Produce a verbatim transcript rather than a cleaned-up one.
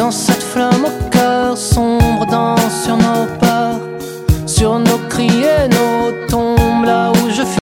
Quand cette flamme au cœur sombre danse sur nos peurs, sur nos cris et nos tombes, là où